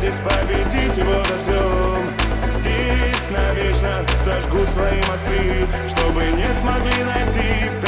Постарайтесь победить его дождем. Здесь навечно сожгу свои мосты, чтобы не смогли найти